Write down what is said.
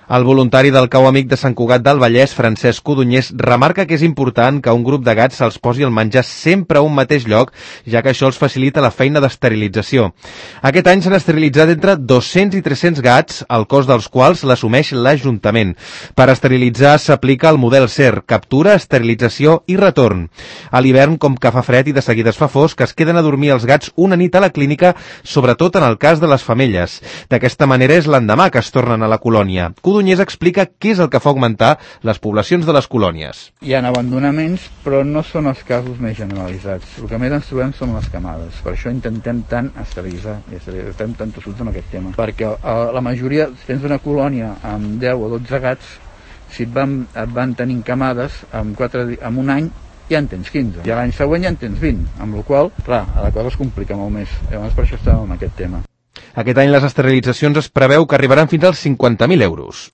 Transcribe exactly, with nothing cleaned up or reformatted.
El voluntari del Cau Amic de Sant Cugat del Vallès, Francesc Codonyés, remarca que és important que un grup de gats se'ls posi el menjar sempre a un mateix lloc, ja que això els facilita la feina d'esterilització. Aquest any s'han esterilitzat entre dos-cents i tres-cents gats, el cost dels quals l'assumeix l'Ajuntament. Per esterilitzar s'aplica el model S E R, captura, esterilització i retorn. A l'hivern, com que fa fred i de seguida es fa fosc, es queden a dormir els gats una nit a la clínica, sobretot en el cas de les femelles. D'aquesta manera és l'endemà que es tornen a la colònia. Codonyés explica què és el que fa augmentar les poblacions de les colònies. Hi ha abandonaments, però no són els casos més generalitzats. El que més ens trobem són les camades. Per això intentem tant esterilitzar, i estem tan tossuts amb aquest tema. Perquè la majoria, si tens una colònia amb deu o dotze gats, si et van, et van tenint camades, en, quatre, en un any ja en tens quinze. I l'any següent ja en tens vint, amb la qual cosa, clar, la cosa es complica molt més. Llavors per això estem amb aquest tema. Aquest any les esterilitzacions es preveu que arribaran fins als cinquanta mil euros.